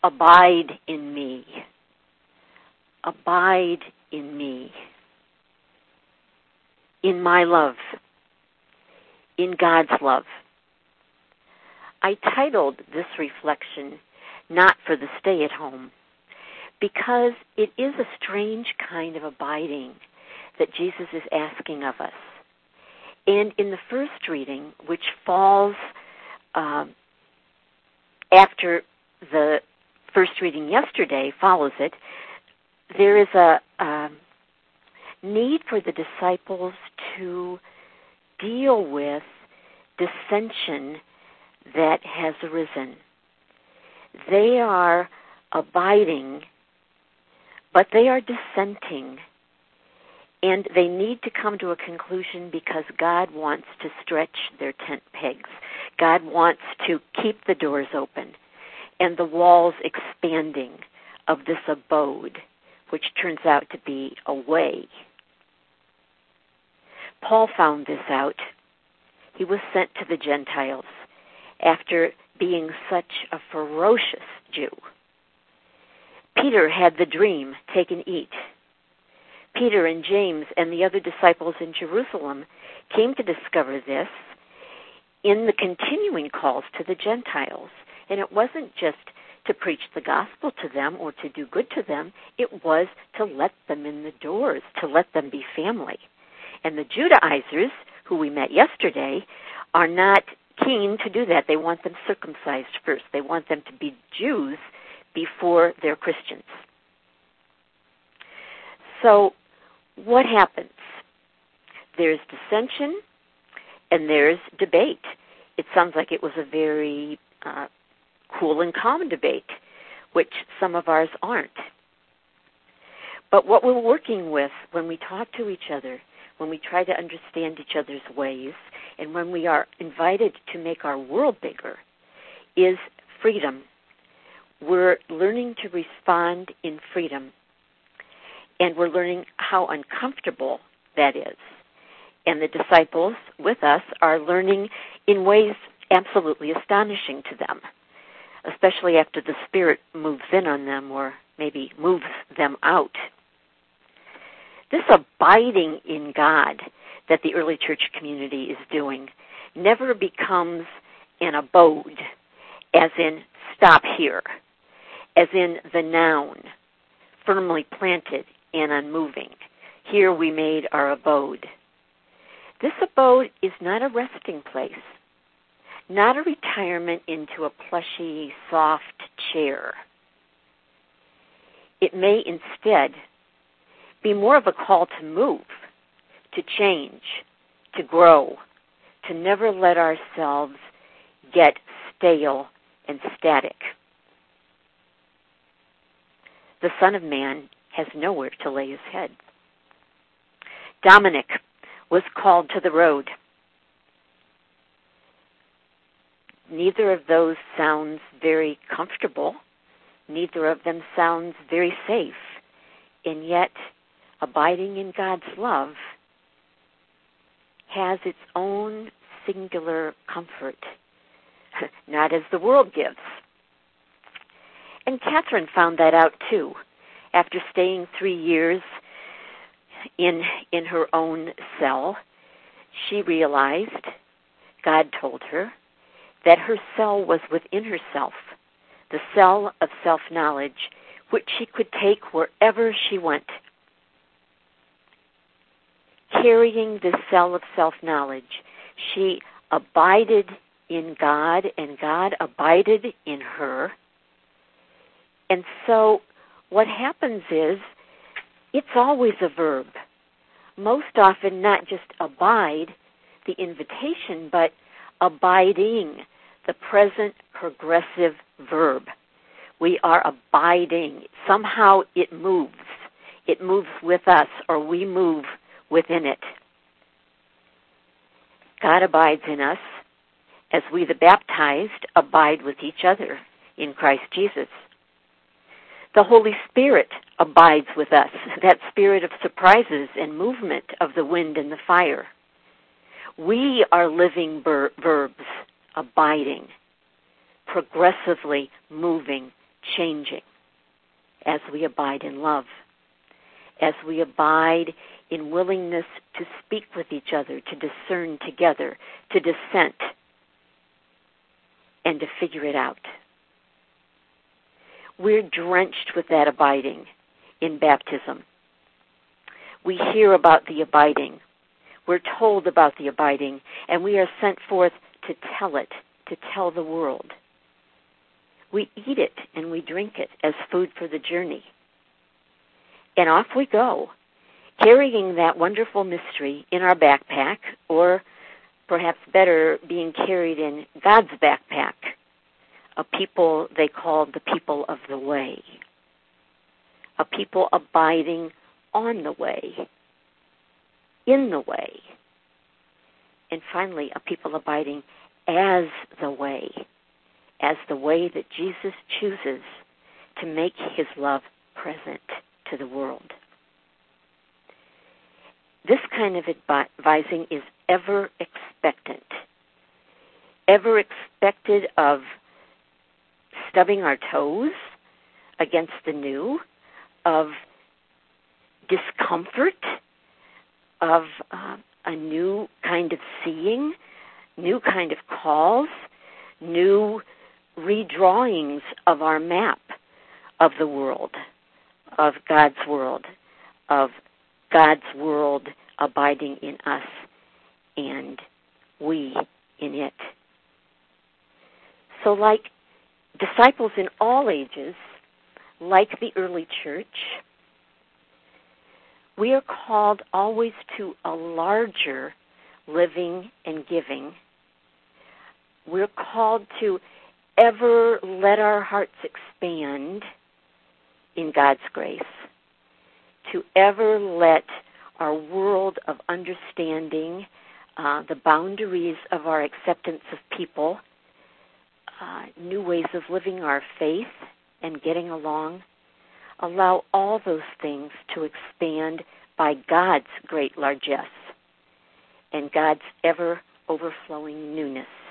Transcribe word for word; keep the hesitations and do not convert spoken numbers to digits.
abide in me. Abide in me. In my love. In God's love. I titled this reflection, Not for the Stay-at-Home, because it is a strange kind of abiding that Jesus is asking of us. And in the first reading, which falls um, after the first reading yesterday, follows it, there is a, a need for the disciples to deal with dissension that has arisen. They are abiding, but they are dissenting, and they need to come to a conclusion because God wants to stretch their tent pegs. God wants to keep the doors open and the walls expanding of this abode, which turns out to be a way. Paul found this out. He was sent to the Gentiles after being such a ferocious Jew. Peter had the dream, take and eat. Peter and James and the other disciples in Jerusalem came to discover this in the continuing calls to the Gentiles. And it wasn't just to preach the gospel to them or to do good to them. It was to let them in the doors, to let them be family. And the Judaizers, who we met yesterday, are not keen to do that. They want them circumcised first. They want them to be Jews before they're Christians. So what happens? There's dissension and there's debate. It sounds like it was a very uh, cool and calm debate, which some of ours aren't. But what we're working with when we talk to each other, when we try to understand each other's ways, and when we are invited to make our world bigger, is freedom. We're learning to respond in freedom, and we're learning how uncomfortable that is. And the disciples with us are learning in ways absolutely astonishing to them, especially after the Spirit moves in on them or maybe moves them out. This abiding in God that the early church community is doing never becomes an abode, as in stop here, as in the noun, firmly planted and unmoving. Here we made our abode. This abode is not a resting place, not a retirement into a plushy, soft chair. It may instead be more of a call to move, to change, to grow, to never let ourselves get stale and static. The Son of Man has nowhere to lay his head. Dominic was called to the road. Neither of those sounds very comfortable. Neither of them sounds very safe. And yet, abiding in God's love has its own singular comfort, not as the world gives. And Catherine found that out too. After staying three years in in her own cell, she realized, God told her, that her cell was within herself, the cell of self-knowledge, which she could take wherever she went. Carrying this cell of self-knowledge, she abided in God, and God abided in her. And so what happens is, it's always a verb. Most often not just abide, the invitation, but abiding, the present progressive verb. We are abiding. Somehow it moves. It moves with us, or we move within it. God abides in us as we, the baptized, abide with each other in Christ Jesus. The Holy Spirit abides with us, that spirit of surprises and movement of the wind and the fire. We are living ver- verbs, abiding, progressively moving, changing as we abide in love, as we abide in willingness to speak with each other, to discern together, to dissent, and to figure it out. We're drenched with that abiding in baptism. We hear about the abiding. We're told about the abiding, and we are sent forth to tell it, to tell the world. We eat it and we drink it as food for the journey. And off we go, carrying that wonderful mystery in our backpack, or perhaps better, being carried in God's backpack, a people they called the people of the way, a people abiding on the way, in the way, and finally a people abiding as the way, as the way that Jesus chooses to make his love present to the world. This kind of advising is ever expectant, ever expected of stubbing our toes against the new, of discomfort, of uh, a new kind of seeing, new kind of calls, new redrawings of our map of the world, of God's world, of God's world abiding in us and we in it. So like disciples in all ages, like the early church, we are called always to a larger living and giving. We're called to ever let our hearts expand in God's grace, to ever let our world of understanding, uh, the boundaries of our acceptance of people, uh, new ways of living our faith and getting along, allow all those things to expand by God's great largesse and God's ever overflowing newness.